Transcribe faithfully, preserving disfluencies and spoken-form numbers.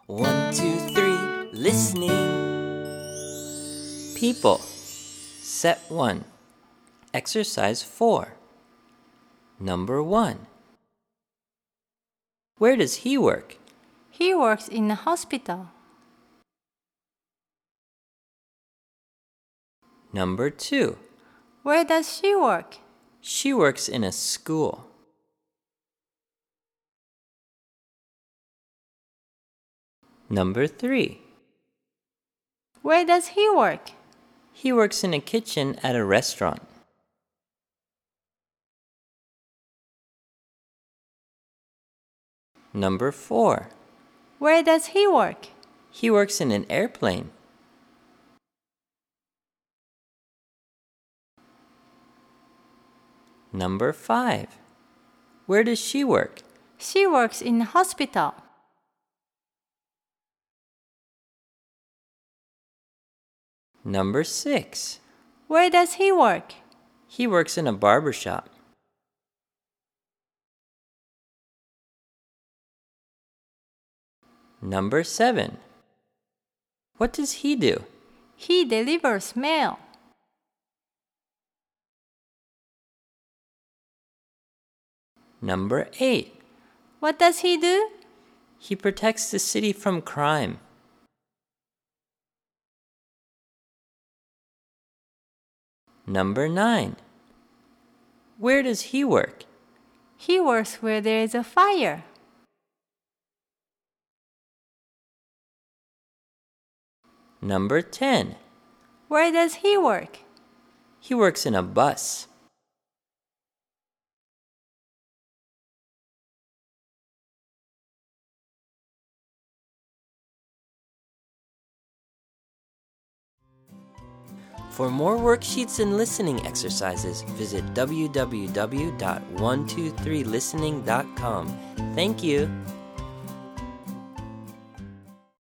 One, two, three, listening. People. Set one. Exercise four. Number one. Where does he work? He works in a hospital. Number two. Where does she work? She works in a school. Number three. Where does he work? He works in a kitchen at a restaurant. Number four. Where does he work? He works in an airplane. Number five. Where does she work? She works in a hospital. Number six. Where does he work? He works in a barber shop. Number seven. What does he do? He delivers mail. Number eight. What does he do? He protects the city from crime. Number nine. Where does he work? He works where there is a fire. Number ten. Where does he work? He works in a bus. For more worksheets and listening exercises, visit w w w dot one two three listening dot com. Thank you.